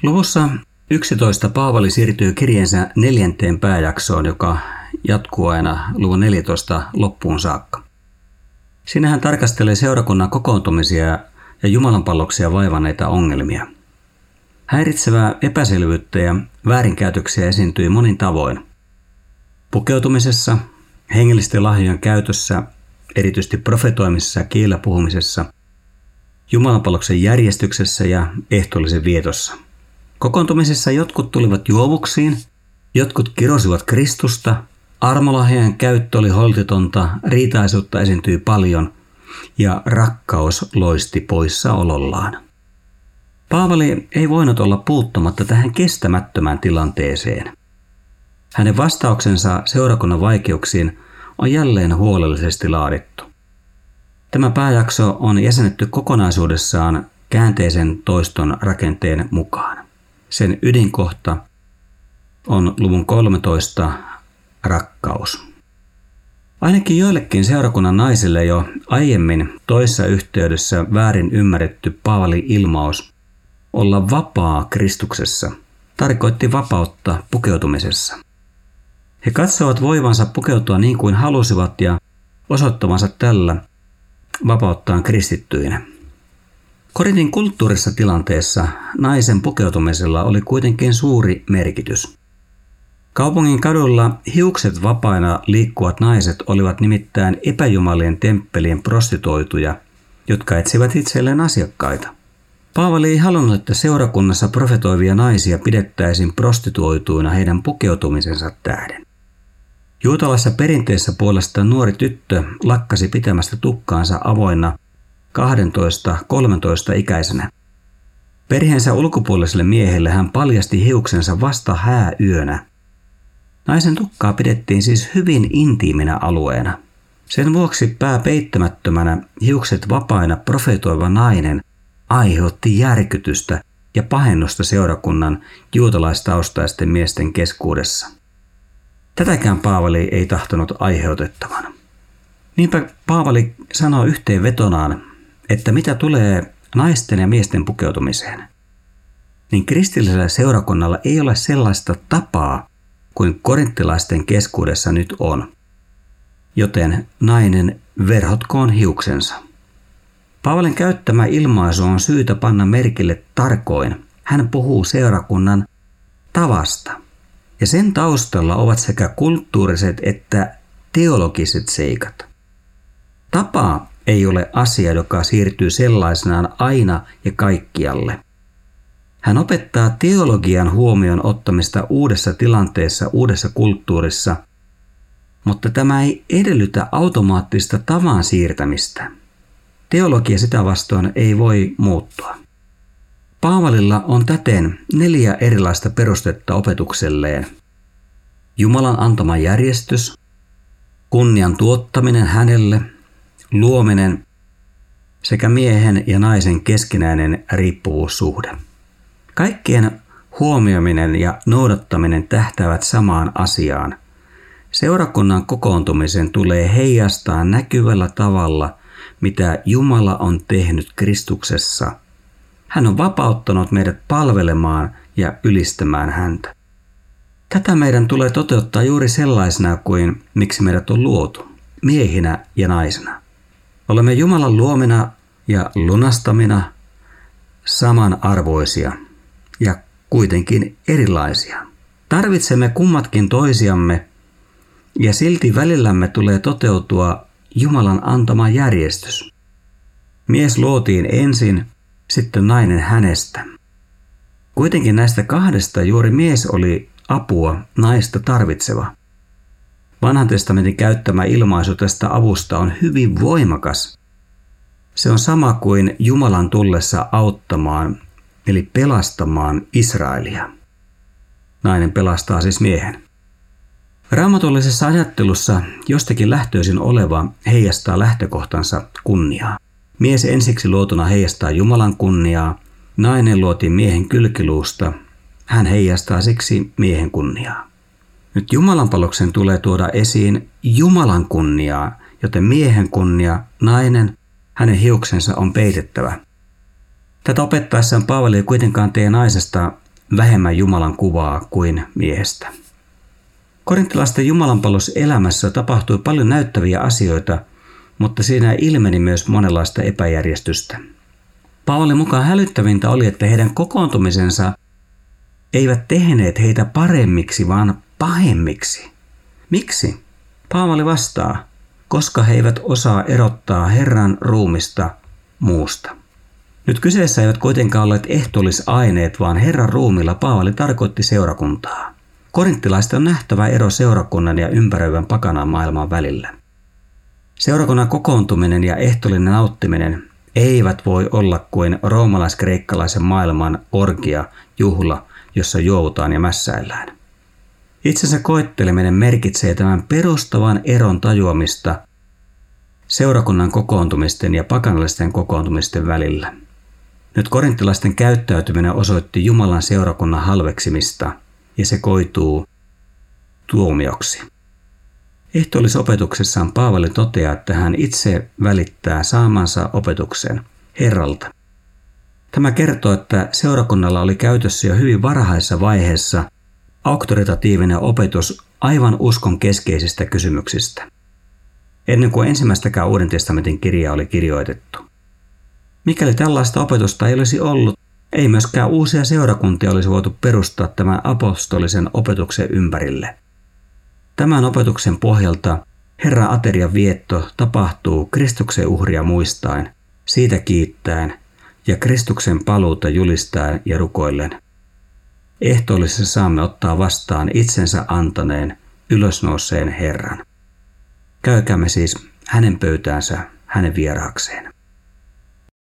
Luvussa 11 Paavali siirtyy kirjeensä 4. pääjaksoon, joka jatkuu aina luvun 14 loppuun saakka. Siinä hän tarkastelee seurakunnan kokoontumisia ja jumalanpalloksia vaivanneita ongelmia. Häiritsevää epäselvyyttä ja väärinkäytöksiä esiintyi monin tavoin. Pukeutumisessa, hengellisten lahjojen käytössä, erityisesti profetoimisessa ja kielellä puhumisessa, jumalanpalloksen järjestyksessä ja ehtoollisen vietossa. Kokoontumisessa jotkut tulivat juovuksiin, jotkut kirosivat Kristusta, armolahjojen käyttö oli holtitonta, riitaisuutta esiintyi paljon ja rakkaus loisti poissaolollaan. Paavali ei voinut olla puuttumatta tähän kestämättömään tilanteeseen. Hänen vastauksensa seurakunnan vaikeuksiin on jälleen huolellisesti laadittu. Tämä pääjakso on jäsennetty kokonaisuudessaan käänteisen toiston rakenteen mukaan. Sen ydinkohta on luvun 13 rakkaus. Ainakin joillekin seurakunnan naisille jo aiemmin toisessa yhteydessä väärin ymmärretty Paavalin ilmaus olla vapaa Kristuksessa tarkoitti vapautta pukeutumisessa. He katsovat voivansa pukeutua niin kuin halusivat ja osoittavansa tällä vapauttaan kristittyinä. Korintin kulttuurissa tilanteessa naisen pukeutumisella oli kuitenkin suuri merkitys. Kaupungin kadulla hiukset vapaina liikkuvat naiset olivat nimittäin epäjumalien temppelien prostituoituja, jotka etsivät itselleen asiakkaita. Paavali ei halunnut, että seurakunnassa profetoivia naisia pidettäisiin prostituoituina heidän pukeutumisensa tähden. Juutalaisessa perinteessä puolestaan nuori tyttö lakkasi pitämästä tukkaansa avoinna 12-13 ikäisenä. Perheensä ulkopuoliselle miehelle hän paljasti hiuksensa vasta hääyönä. Naisen tukkaa pidettiin siis hyvin intiiminä alueena. Sen vuoksi pää peittämättömänä, hiukset vapaina profetoiva nainen aiheutti järkytystä ja pahennusta seurakunnan juutalaistaustaisten miesten keskuudessa. Tätäkään Paavali ei tahtonut aiheutettavan. Niinpä Paavali sanoo yhteenvetonaan, että mitä tulee naisten ja miesten pukeutumiseen, niin kristillisellä seurakunnalla ei ole sellaista tapaa kuin korinttilaisten keskuudessa nyt on, joten nainen verhotkoon hiuksensa. Paavalin käyttämä ilmaisu on syytä panna merkille tarkoin. Hän puhuu seurakunnan tavasta. Ja sen taustalla ovat sekä kulttuuriset että teologiset seikat. Tapa ei ole asia, joka siirtyy sellaisenaan aina ja kaikkialle. Hän opettaa teologian huomioon ottamista uudessa tilanteessa, uudessa kulttuurissa, mutta tämä ei edellytä automaattista tavan siirtämistä. Teologia sitä vastoin ei voi muuttua. Paavalilla on täten 4 erilaista perustetta opetukselleen. Jumalan antama järjestys, kunnian tuottaminen hänelle, luominen sekä miehen ja naisen keskinäinen riippuvuussuhde. Kaikkien huomioiminen ja noudattaminen tähtäävät samaan asiaan. Seurakunnan kokoontumisen tulee heijastaa näkyvällä tavalla, mitä Jumala on tehnyt Kristuksessa. Hän on vapauttanut meidät palvelemaan ja ylistämään häntä. Tätä meidän tulee toteuttaa juuri sellaisena kuin miksi meidät on luotu, miehinä ja naisina. Olemme Jumalan luomina ja lunastamina samanarvoisia ja kuitenkin erilaisia. Tarvitsemme kummatkin toisiamme ja silti välillämme tulee toteutua Jumalan antama järjestys. Mies luotiin ensin, sitten nainen hänestä. Kuitenkin näistä kahdesta juuri mies oli apua naista tarvitseva. Vanhan testamentin käyttämä ilmaisu tästä avusta on hyvin voimakas. Se on sama kuin Jumalan tullessa auttamaan, eli pelastamaan Israelia. Nainen pelastaa siis miehen. Raamatullisessa ajattelussa jostakin lähtöisin oleva heijastaa lähtökohtansa kunniaa. Mies ensiksi luotuna heijastaa Jumalan kunniaa, nainen luotiin miehen kylkiluusta, hän heijastaa siksi miehen kunniaa. Nyt jumalanpalveluksen tulee tuoda esiin Jumalan kunniaa, joten miehen kunnia, nainen, hänen hiuksensa on peitettävä. Tätä opettaessaan Paavali ei kuitenkaan tee naisesta vähemmän Jumalan kuvaa kuin miehestä. Korintilaisten jumalanpalveluselämässä tapahtui paljon näyttäviä asioita, mutta siinä ilmeni myös monenlaista epäjärjestystä. Paavalin mukaan hälyttävintä oli, että heidän kokoontumisensa eivät tehneet heitä paremmiksi, vaan pahemmiksi. Miksi? Paavali vastaa, koska he eivät osaa erottaa Herran ruumista muusta. Nyt kyseessä eivät kuitenkaan olleet ehtoollisaineet, vaan Herran ruumilla Paavali tarkoitti seurakuntaa. Korinttilaisten on nähtävä ero seurakunnan ja ympäröivän pakanan maailman välillä. Seurakunnan kokoontuminen ja ehtoollinen nauttiminen eivät voi olla kuin roomalais-kreikkalaisen maailman orgia, juhla, jossa juovutaan ja mässäillään. Itsensä koetteleminen merkitsee tämän perustavan eron tajuamista seurakunnan kokoontumisten ja pakanallisten kokoontumisten välillä. Nyt korinttilaisten käyttäytyminen osoitti Jumalan seurakunnan halveksimista, ja se koituu tuomioksi. Ehtoollisopetuksessaan Paavali toteaa, että hän itse välittää saamansa opetuksen Herralta. Tämä kertoo, että seurakunnalla oli käytössä jo hyvin varhaisessa vaiheessa auktoritatiivinen opetus aivan uskon keskeisistä kysymyksistä, ennen kuin ensimmäistäkään Uuden testamentin kirjaa oli kirjoitettu. Mikäli tällaista opetusta ei olisi ollut, ei myöskään uusia seurakuntia olisi voitu perustaa tämän apostolisen opetuksen ympärille. Tämän opetuksen pohjalta Herran aterian vietto tapahtuu Kristuksen uhria muistaen, siitä kiittäen ja Kristuksen paluuta julistaen ja rukoillen. Ehtoollisessa saamme ottaa vastaan itsensä antaneen, ylösnouseen Herran. Käykäämme siis hänen pöytäänsä hänen vieraakseen.